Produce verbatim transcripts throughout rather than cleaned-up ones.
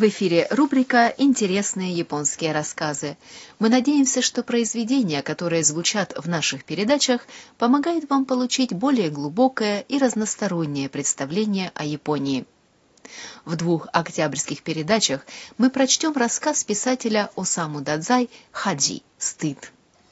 В эфире рубрика «Интересные японские рассказы». Мы надеемся, что произведения, которые звучат в наших передачах, помогают вам получить более глубокое и разностороннее представление о Японии. В двух октябрьских передачах мы прочтем рассказ писателя Осаму Дадзай «Хаджи. Стыд».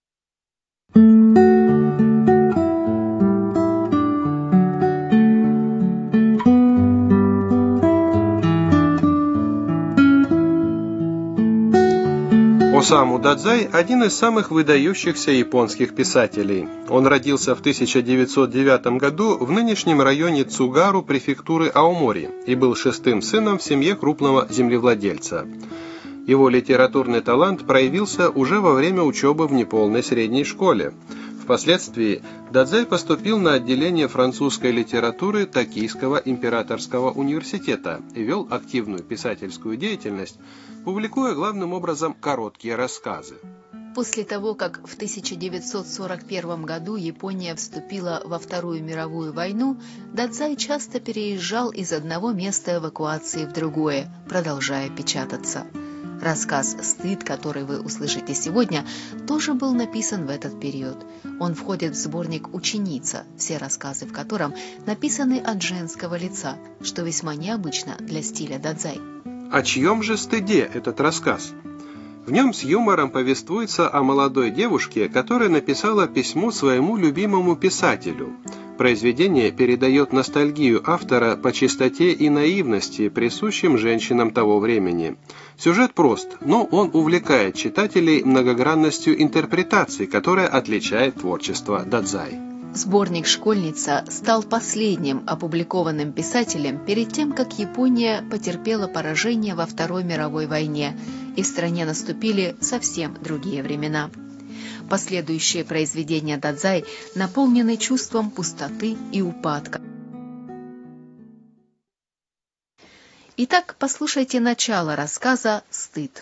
Осаму Дадзай – один из самых выдающихся японских писателей. Он родился в тысяча девятьсот девятом году в нынешнем районе Цугару префектуры Аомори и был шестым сыном в семье крупного землевладельца. Его литературный талант проявился уже во время учебы в неполной средней школе. Впоследствии Дадзай поступил на отделение французской литературы Токийского императорского университета и вел активную писательскую деятельность, публикуя главным образом короткие рассказы. После того, как в тысяча девятьсот сорок первом году Япония вступила во Вторую мировую войну, Дадзай часто переезжал из одного места эвакуации в другое, продолжая печататься. Рассказ «Стыд», который вы услышите сегодня, тоже был написан в этот период. Он входит в сборник «Ученица», все рассказы в котором написаны от женского лица, что весьма необычно для стиля Дадзай. О чьем же стыде этот рассказ? В нем с юмором повествуется о молодой девушке, которая написала письмо своему любимому писателю. Произведение передает ностальгию автора по чистоте и наивности, присущим женщинам того времени. Сюжет прост, но он увлекает читателей многогранностью интерпретаций, которая отличает творчество Дадзай. Сборник «Школьница» стал последним опубликованным писателем перед тем, как Япония потерпела поражение во Второй мировой войне, и в стране наступили совсем другие времена. Последующие произведения Дадзай наполнены чувством пустоты и упадка. Итак, послушайте начало рассказа «Стыд».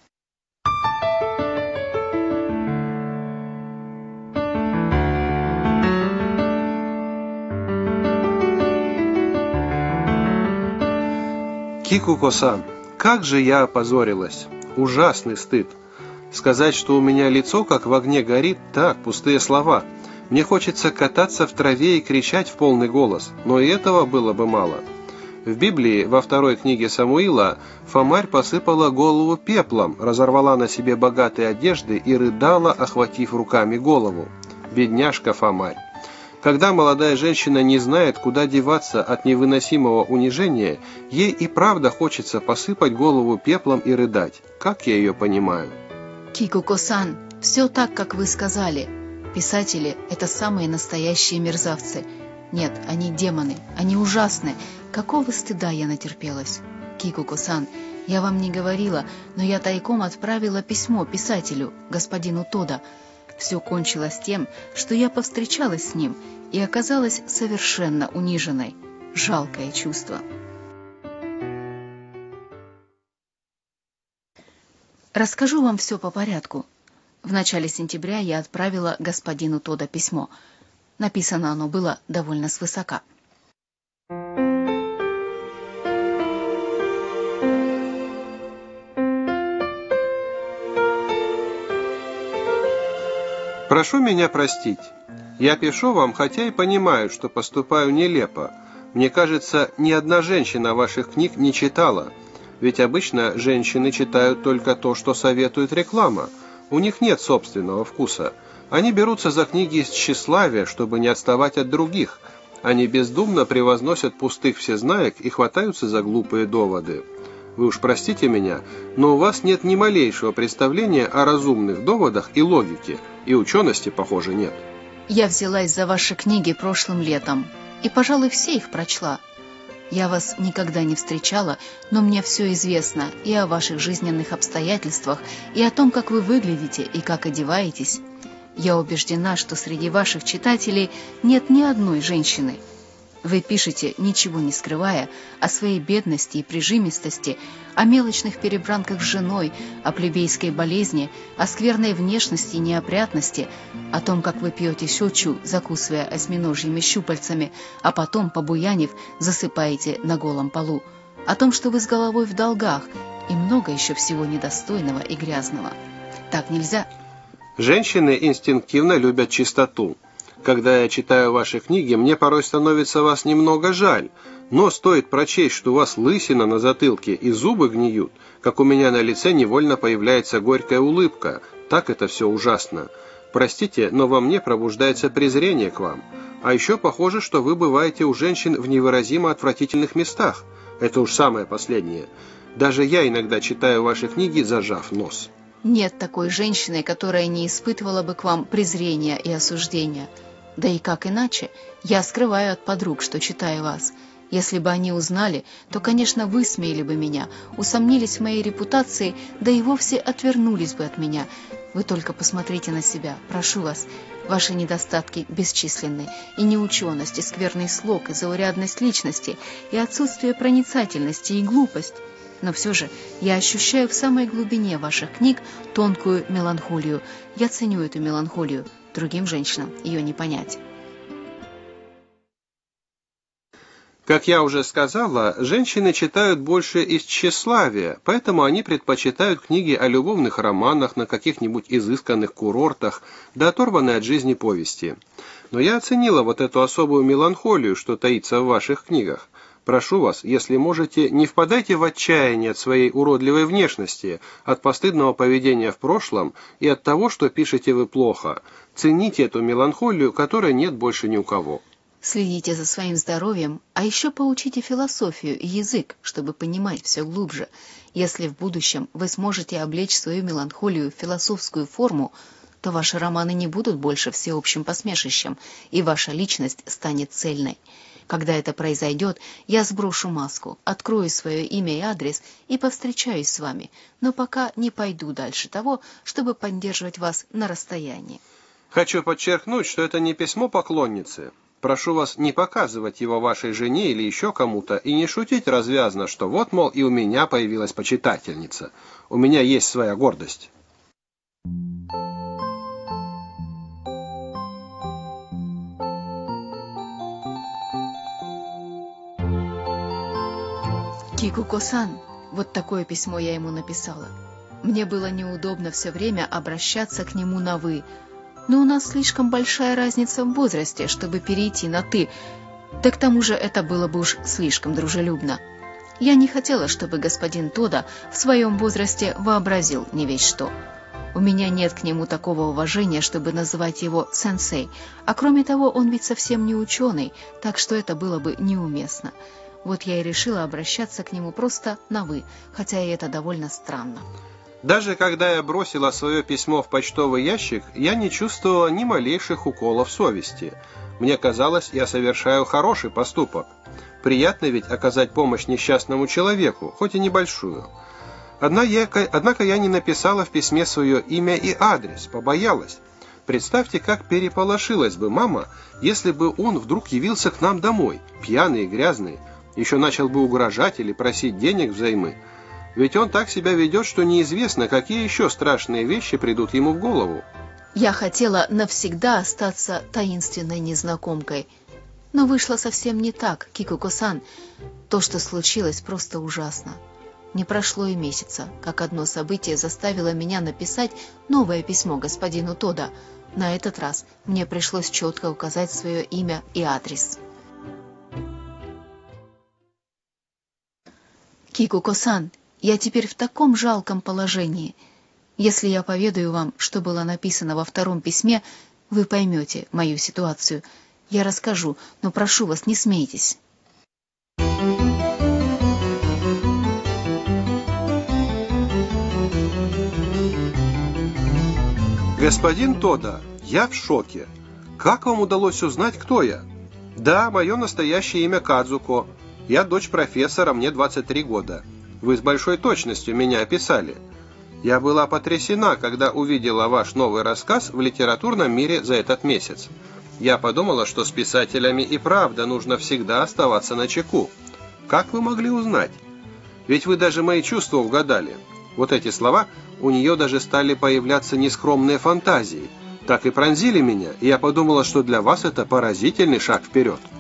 Кикуко-сан, как же я опозорилась! Ужасный стыд! Сказать, что у меня лицо как в огне горит, так, пустые слова. Мне хочется кататься в траве и кричать в полный голос, но и этого было бы мало. В Библии, во второй книге Самуила, Фомарь посыпала голову пеплом, разорвала на себе богатые одежды и рыдала, охватив руками голову. Бедняжка Фомарь. Когда молодая женщина не знает, куда деваться от невыносимого унижения, ей и правда хочется посыпать голову пеплом и рыдать. Как я ее понимаю? Кикуко-сан, все так, как вы сказали. Писатели — это самые настоящие мерзавцы. Нет, они демоны, они ужасны. Какого стыда я натерпелась. Кикуко-сан, я вам не говорила, но я тайком отправила письмо писателю, господину Тода. Все кончилось тем, что я повстречалась с ним и оказалась совершенно униженной. Жалкое чувство. Расскажу вам все по порядку. В начале сентября я отправила господину Тода письмо. Написано оно было довольно свысока. Прошу меня простить. Я пишу вам, хотя и понимаю, что поступаю нелепо. Мне кажется, ни одна женщина ваших книг не читала. Ведь обычно женщины читают только то, что советует реклама. У них нет собственного вкуса. Они берутся за книги из тщеславия, чтобы не отставать от других. Они бездумно превозносят пустых всезнаек и хватаются за глупые доводы. Вы уж простите меня, но у вас нет ни малейшего представления о разумных доводах и логике, и учености, похоже, нет. Я взялась за ваши книги прошлым летом, и, пожалуй, все их прочла. Я вас никогда не встречала, но мне все известно и о ваших жизненных обстоятельствах, и о том, как вы выглядите и как одеваетесь. Я убеждена, что среди ваших читателей нет ни одной женщины. Вы пишете, ничего не скрывая, о своей бедности и прижимистости, о мелочных перебранках с женой, о плебейской болезни, о скверной внешности и неопрятности, о том, как вы пьете сёчу, закусывая осьминожьими щупальцами, а потом, побуянив, засыпаете на голом полу, о том, что вы с головой в долгах, и много еще всего недостойного и грязного. Так нельзя. Женщины инстинктивно любят чистоту. Когда я читаю ваши книги, мне порой становится вас немного жаль, но стоит прочесть, что у вас лысина на затылке и зубы гниют, как у меня на лице невольно появляется горькая улыбка. Так это все ужасно. Простите, но во мне пробуждается презрение к вам. А еще похоже, что вы бываете у женщин в невыразимо отвратительных местах. Это уж самое последнее. Даже я иногда читаю ваши книги, зажав нос. Нет такой женщины, которая не испытывала бы к вам презрения и осуждения. Да и как иначе? Я скрываю от подруг, что читаю вас. Если бы они узнали, то, конечно, высмеяли бы меня, усомнились в моей репутации, да и вовсе отвернулись бы от меня. Вы только посмотрите на себя, прошу вас. Ваши недостатки бесчисленны, и неученость, и скверный слог, и заурядность личности, и отсутствие проницательности, и глупость. Но все же я ощущаю в самой глубине ваших книг тонкую меланхолию. Я ценю эту меланхолию. Другим женщинам ее не понять. Как я уже сказала, женщины читают больше из тщеславия, поэтому они предпочитают книги о любовных романах на каких-нибудь изысканных курортах, да оторванные от жизни повести. Но я оценила вот эту особую меланхолию, что таится в ваших книгах. Прошу вас, если можете, не впадайте в отчаяние от своей уродливой внешности, от постыдного поведения в прошлом и от того, что пишете вы плохо. Цените эту меланхолию, которой нет больше ни у кого. Следите за своим здоровьем, а еще поучите философию и язык, чтобы понимать все глубже. Если в будущем вы сможете облечь свою меланхолию в философскую форму, то ваши романы не будут больше всеобщим посмешищем, и ваша личность станет цельной. Когда это произойдет, я сброшу маску, открою свое имя и адрес и повстречаюсь с вами, но пока не пойду дальше того, чтобы поддерживать вас на расстоянии. Хочу подчеркнуть, что это не письмо поклонницы. Прошу вас не показывать его вашей жене или еще кому-то и не шутить развязно, что вот, мол, и у меня появилась почитательница. У меня есть своя гордость. Кикуко-сан, вот такое письмо я ему написала. Мне было неудобно все время обращаться к нему на «вы», но у нас слишком большая разница в возрасте, чтобы перейти на «ты», да к тому же это было бы уж слишком дружелюбно. Я не хотела, чтобы господин Тода в своем возрасте вообразил не весь что. У меня нет к нему такого уважения, чтобы называть его сенсей, а кроме того, он ведь совсем не ученый, так что это было бы неуместно. Вот я и решила обращаться к нему просто на «вы», хотя и это довольно странно. Даже когда я бросила свое письмо в почтовый ящик, я не чувствовала ни малейших уколов совести. Мне казалось, я совершаю хороший поступок. Приятно ведь оказать помощь несчастному человеку, хоть и небольшую. Однако я не написала в письме свое имя и адрес, побоялась. Представьте, как переполошилась бы мама, если бы он вдруг явился к нам домой, пьяный и грязный, еще начал бы угрожать или просить денег взаймы. Ведь он так себя ведет, что неизвестно, какие еще страшные вещи придут ему в голову. Я хотела навсегда остаться таинственной незнакомкой. Но вышло совсем не так, Кикуко-сан. То, что случилось, просто ужасно. Не прошло и месяца, как одно событие заставило меня написать новое письмо господину Тода. На этот раз мне пришлось четко указать свое имя и адрес. Кикуко-сан, я теперь в таком жалком положении. Если я поведаю вам, что было написано во втором письме, вы поймете мою ситуацию. Я расскажу, но прошу вас, не смейтесь. Господин Тода, я в шоке. Как вам удалось узнать, кто я? Да, мое настоящее имя Кадзуко. Я дочь профессора, мне двадцать три года. Вы с большой точностью меня описали. Я была потрясена, когда увидела ваш новый рассказ в литературном мире за этот месяц. Я подумала, что с писателями и правда нужно всегда оставаться начеку. Как вы могли узнать? Ведь вы даже мои чувства угадали. Вот эти слова, у нее даже стали появляться нескромные фантазии. Так и пронзили меня, и я подумала, что для вас это поразительный шаг вперед.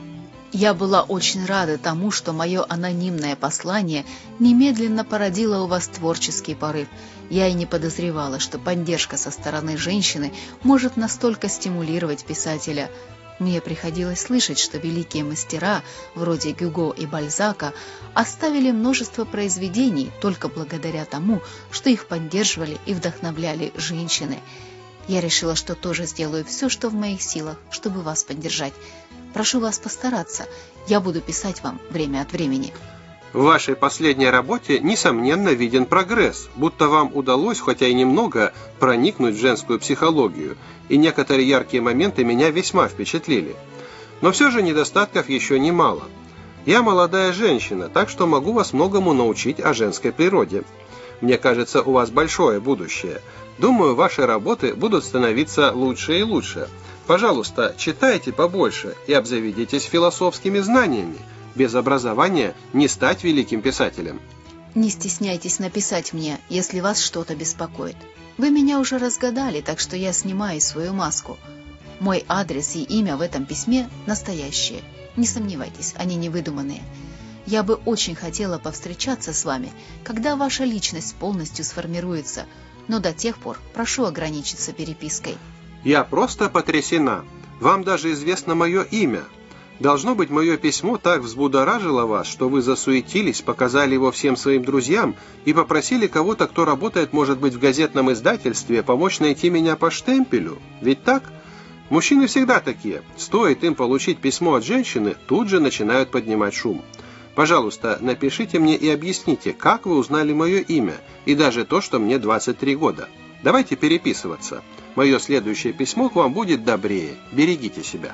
Я была очень рада тому, что мое анонимное послание немедленно породило у вас творческий порыв. Я и не подозревала, что поддержка со стороны женщины может настолько стимулировать писателя. Мне приходилось слышать, что великие мастера, вроде Гюго и Бальзака, оставили множество произведений только благодаря тому, что их поддерживали и вдохновляли женщины. Я решила, что тоже сделаю все, что в моих силах, чтобы вас поддержать. Прошу вас постараться. Я буду писать вам время от времени. В вашей последней работе, несомненно, виден прогресс, будто вам удалось, хотя и немного, проникнуть в женскую психологию, и некоторые яркие моменты меня весьма впечатлили. Но все же недостатков еще немало. Я молодая женщина, так что могу вас многому научить о женской природе. Мне кажется, у вас большое будущее. Думаю, ваши работы будут становиться лучше и лучше. Пожалуйста, читайте побольше и обзаведитесь философскими знаниями. Без образования не стать великим писателем. Не стесняйтесь написать мне, если вас что-то беспокоит. Вы меня уже разгадали, так что я снимаю свою маску. Мой адрес и имя в этом письме настоящие. Не сомневайтесь, они не выдуманные. Я бы очень хотела повстречаться с вами, когда ваша личность полностью сформируется, но до тех пор прошу ограничиться перепиской. Я просто потрясена. Вам даже известно мое имя. Должно быть, мое письмо так взбудоражило вас, что вы засуетились, показали его всем своим друзьям и попросили кого-то, кто работает, может быть, в газетном издательстве, помочь найти меня по штемпелю. Ведь так? Мужчины всегда такие. Стоит им получить письмо от женщины, тут же начинают поднимать шум. Пожалуйста, напишите мне и объясните, как вы узнали мое имя, и даже то, что мне двадцать три года. Давайте переписываться. Мое следующее письмо к вам будет добрее. Берегите себя.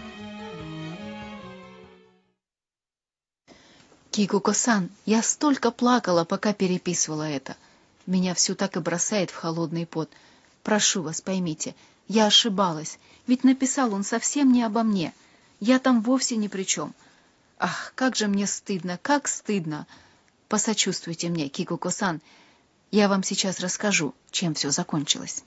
Кикуко-сан, я столько плакала, пока переписывала это. Меня всю так и бросает в холодный пот. Прошу вас, поймите, я ошибалась, ведь написал он совсем не обо мне. Я там вовсе ни при чем. Ах, как же мне стыдно, как стыдно. Посочувствуйте мне, Кикуко-сан. Я вам сейчас расскажу, чем все закончилось.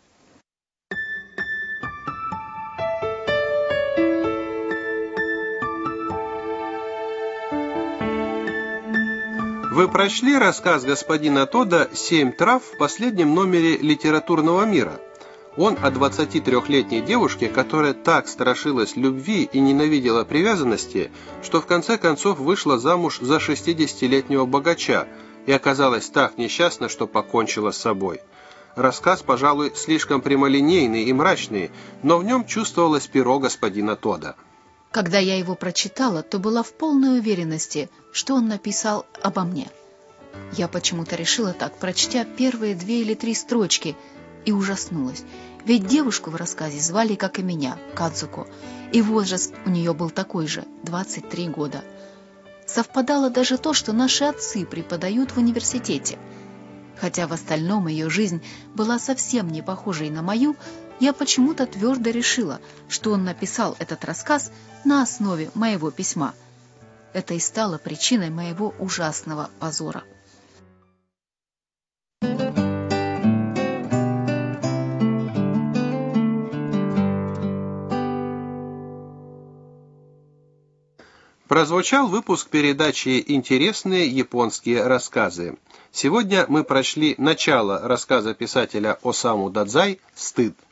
Вы прочли рассказ господина Тодда «Семь трав» в последнем номере «Литературного мира». Он о двадцатитрёхлетней девушке, которая так страшилась любви и ненавидела привязанности, что в конце концов вышла замуж за шестидесятилетнего богача и оказалась так несчастна, что покончила с собой. Рассказ, пожалуй, слишком прямолинейный и мрачный, но в нем чувствовалось перо господина Тодда. Когда я его прочитала, то была в полной уверенности, что он написал обо мне. Я почему-то решила так, прочтя первые две или три строчки, и ужаснулась. Ведь девушку в рассказе звали, как и меня, Кадзуко, и возраст у нее был такой же, двадцать три года. Совпадало даже то, что наши отцы преподают в университете. Хотя в остальном ее жизнь была совсем не похожей на мою, я почему-то твердо решила, что он написал этот рассказ на основе моего письма. Это и стало причиной моего ужасного позора. Прозвучал выпуск передачи «Интересные японские рассказы». Сегодня мы прочли начало рассказа писателя Осаму Дадзай «Стыд».